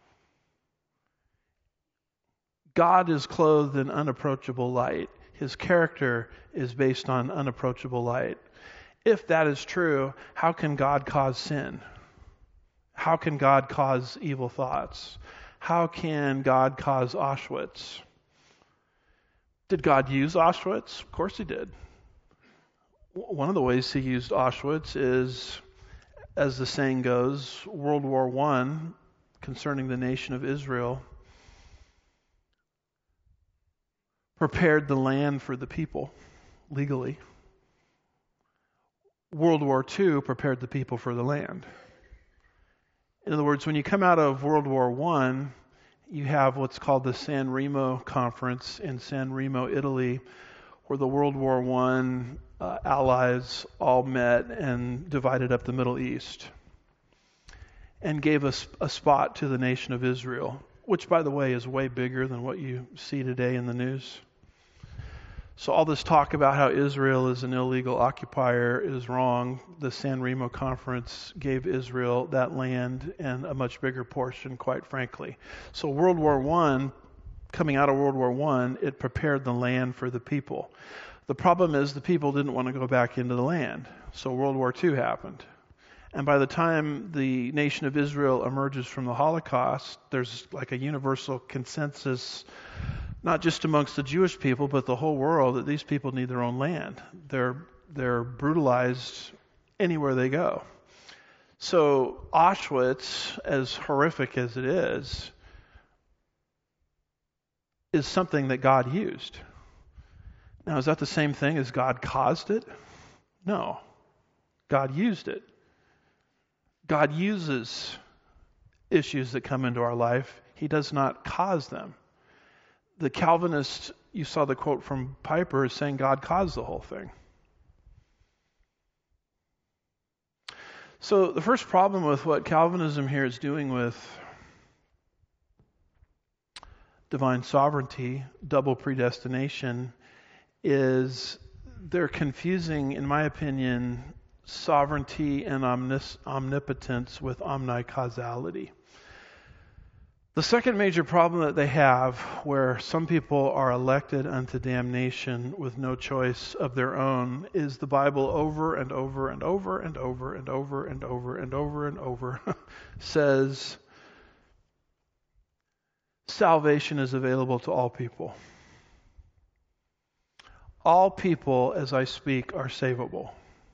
God is clothed in unapproachable light. His character is based on unapproachable light. If that is true, how can God cause sin? How can God cause evil thoughts? How can God cause Auschwitz? Did God use Auschwitz? Of course he did. One of the ways he used Auschwitz is, as the saying goes, World War One, concerning the nation of Israel, prepared the land for the people legally. World War Two prepared the people for the land. In other words, when you come out of World War One, you have what's called the San Remo Conference in San Remo, Italy, where the World War One uh, allies all met and divided up the Middle East and gave us a spot to the nation of Israel, which, by the way, is way bigger than what you see today in the news. So all this talk about how Israel is an illegal occupier is wrong. The San Remo Conference gave Israel that land and a much bigger portion, quite frankly. So World War One, coming out of World War One, it prepared the land for the people. The problem is the people didn't want to go back into the land. So World War Two happened. And by the time the nation of Israel emerges from the Holocaust, there's like a universal consensus, not just amongst the Jewish people, but the whole world, that these people need their own land. They're they're brutalized anywhere they go. So Auschwitz, as horrific as it is, is something that God used. Now, is that the same thing as God caused it? No. God used it. God uses issues that come into our life. He does not cause them. The Calvinist, you saw the quote from Piper, is saying God caused the whole thing. So the first problem with what Calvinism here is doing with divine sovereignty, double predestination, is they're confusing, in my opinion, sovereignty and omnis- omnipotence with omnicausality. The second major problem that they have, where some people are elected unto damnation with no choice of their own, is the Bible over and over and over and over and over and over and over and over says salvation is available to all people. All people, as I speak, are savable.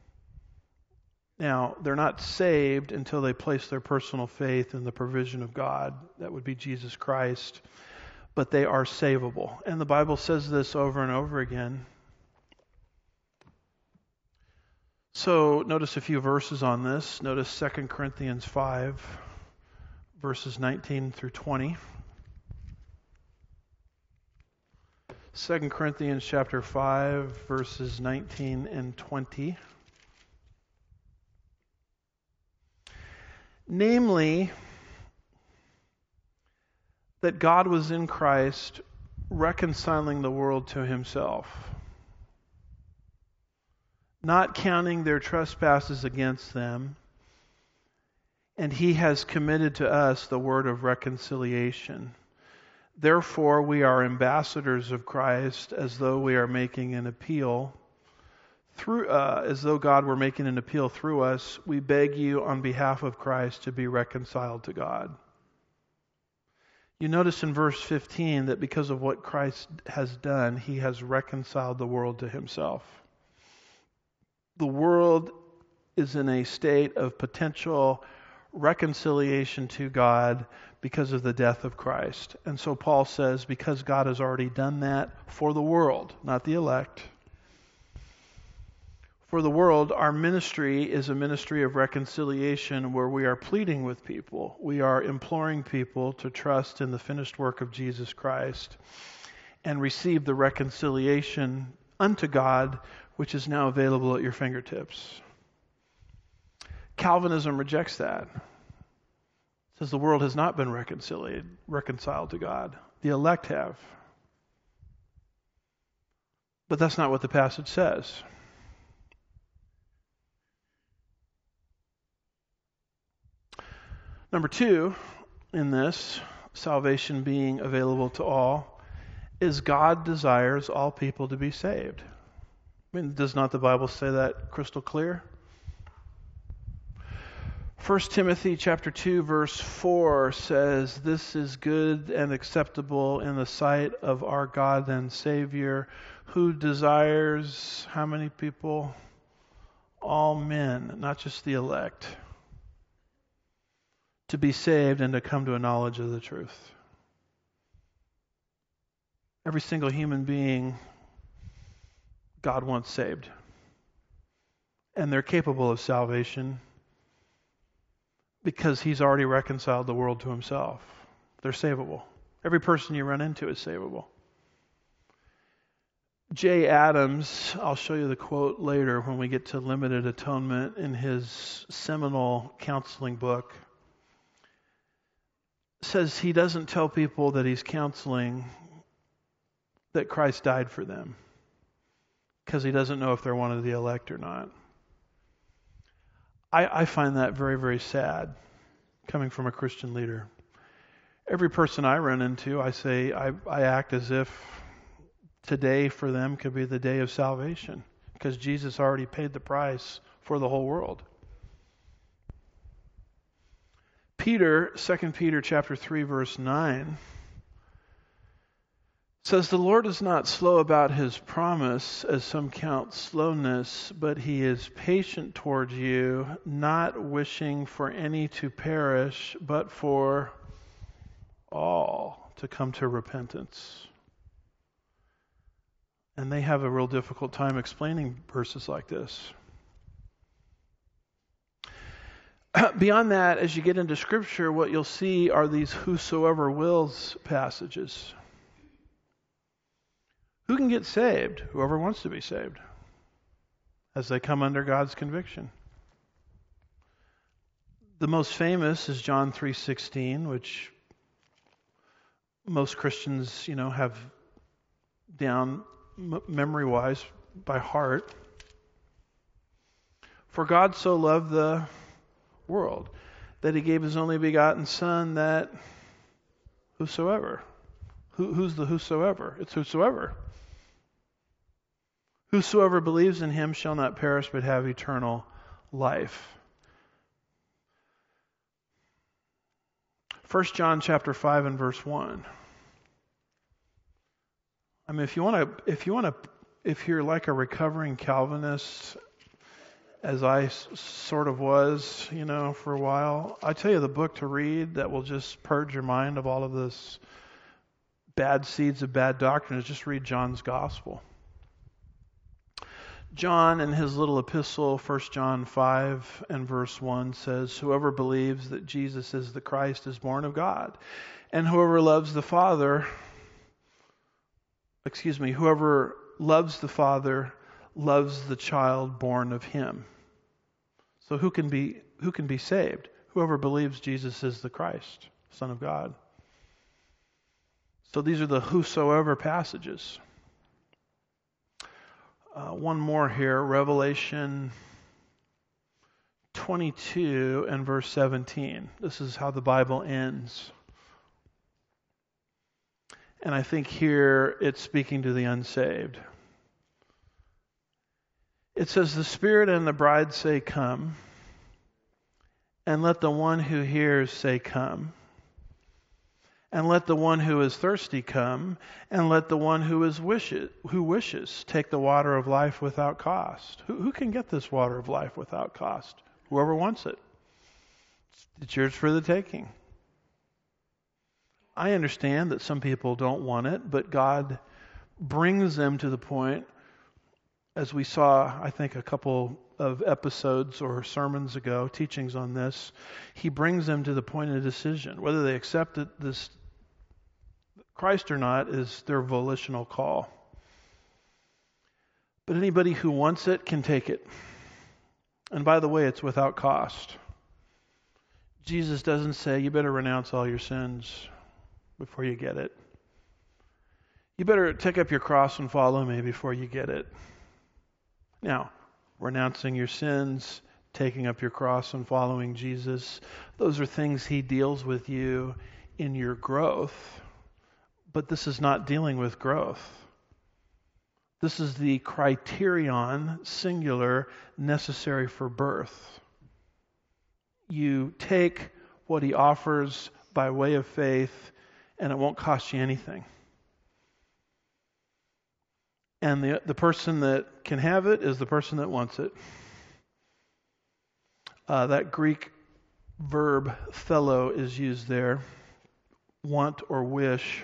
Now, they're not saved until they place their personal faith in the provision of God. That would be Jesus Christ. But they are savable. And the Bible says this over and over again. So notice a few verses on this. Notice Second Corinthians five, verses nineteen through twenty. Second Corinthians chapter five, verses nineteen and twenty. Namely, that God was in Christ reconciling the world to himself, not counting their trespasses against them, and he has committed to us the word of reconciliation. Therefore, we are ambassadors of Christ, as though we are making an appeal through, uh, as though God were making an appeal through us. We beg you on behalf of Christ to be reconciled to God. You notice in verse fifteen that because of what Christ has done, he has reconciled the world to himself. The world is in a state of potential reconciliation to God because of the death of Christ. And so Paul says, because God has already done that for the world, not the elect, for the world, our ministry is a ministry of reconciliation where we are pleading with people. We are imploring people to trust in the finished work of Jesus Christ and receive the reconciliation unto God, which is now available at your fingertips. Calvinism rejects that. It says the world has not been reconciled, reconciled to God. The elect have. But that's not what the passage says. Number two, in this, salvation being available to all, is God desires all people to be saved. I mean, does not the Bible say that crystal clear? First Timothy chapter two, verse four says, "This is good and acceptable in the sight of our God and Savior, who desires," how many people? All men, not just the elect, to be saved and to come to a knowledge of the truth. Every single human being God wants saved. And they're capable of salvation because He's already reconciled the world to Himself. They're savable. Every person you run into is savable. Jay Adams, I'll show you the quote later when we get to limited atonement, in his seminal counseling book, says he doesn't tell people that he's counseling that Christ died for them because he doesn't know if they're one of the elect or not. I, I find that very, very sad coming from a Christian leader. Every person I run into, I say, I, I act as if today for them could be the day of salvation because Jesus already paid the price for the whole world. Peter, Second Peter chapter three, verse nine, says, "The Lord is not slow about His promise, as some count slowness, but He is patient towards you, not wishing for any to perish, but for all to come to repentance." And they have a real difficult time explaining verses like this. Beyond that, as you get into Scripture, what you'll see are these whosoever wills passages. Who can get saved? Whoever wants to be saved, as they come under God's conviction. The most famous is John three sixteen, which most Christians, you know, have down m- memory-wise by heart. "For God so loved the world that He gave His only begotten Son, that whosoever." Who, who's the whosoever? It's whosoever. "Whosoever believes in Him shall not perish but have eternal life." First John chapter five and verse one. I mean, if you want to, if you want to, if you're like a recovering Calvinist, as I s- sort of was, you know, for a while, I tell you the book to read that will just purge your mind of all of this bad seeds of bad doctrine is just read John's Gospel. John, in his little epistle, First John five and verse one, says, "Whoever believes that Jesus is the Christ is born of God. And whoever loves the Father, excuse me, whoever loves the Father loves the child born of Him." So who can be who can be saved? Whoever believes Jesus is the Christ, Son of God. So these are the whosoever passages. Uh, one more here, Revelation twenty-two and verse seventeen. This is how the Bible ends. And I think here it's speaking to the unsaved. It says, "The Spirit and the bride say, 'Come.' And let the one who hears say, 'Come.' And let the one who is thirsty come, and let the one who is wishes who wishes take the water of life without cost." Who, who can get this water of life without cost? Whoever wants it. It's yours for the taking. I understand that some people don't want it, but God brings them to the point, as we saw, I think, a couple of episodes or sermons ago, teachings on this. He brings them to the point of decision. Whether they accept it, this Christ or not is their volitional call. But anybody who wants it can take it. And by the way, it's without cost. Jesus doesn't say, you better renounce all your sins before you get it. You better take up your cross and follow me before you get it. Now, renouncing your sins, taking up your cross and following Jesus, those are things he deals with you in your growth. But this is not dealing with growth. This is the criterion, singular, necessary for birth. You take what he offers by way of faith, and it won't cost you anything. And the the person that can have it is the person that wants it. Uh, that Greek verb "thelo" is used there, want or wish.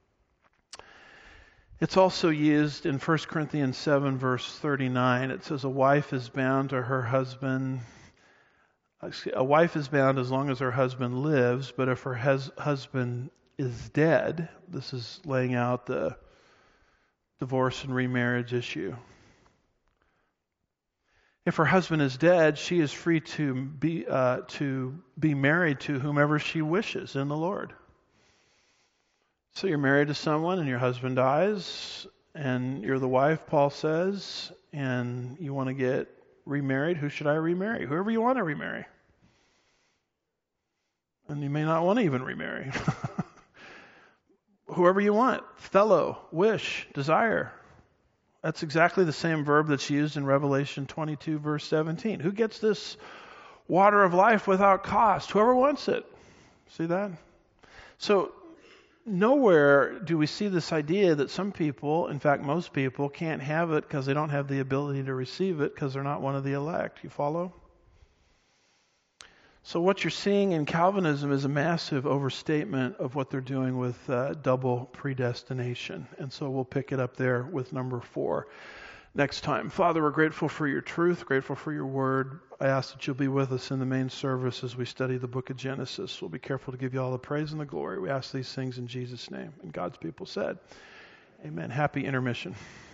It's also used in First Corinthians seven, verse thirty-nine. It says, a wife is bound to her husband. A wife is bound as long as her husband lives, but if her hus- husband is dead, this is laying out the divorce and remarriage issue. If her husband is dead, she is free to be uh, to be married to whomever she wishes in the Lord. So you're married to someone and your husband dies, and you're the wife, Paul says, and you want to get remarried. Who should I remarry? Whoever you want to remarry. And you may not want to even remarry. Whoever you want. Thelo, wish, desire. That's exactly the same verb that's used in Revelation twenty-two, verse seventeen. Who gets this water of life without cost? Whoever wants it. See that? So nowhere do we see this idea that some people, in fact most people, can't have it because they don't have the ability to receive it because they're not one of the elect. You follow? So what you're seeing in Calvinism is a massive overstatement of what they're doing with uh, double predestination. And so we'll pick it up there with number four next time. Father, we're grateful for your truth, grateful for your word. I ask that you'll be with us in the main service as we study the book of Genesis. We'll be careful to give you all the praise and the glory. We ask these things in Jesus' name. And God's people said, amen. Happy intermission.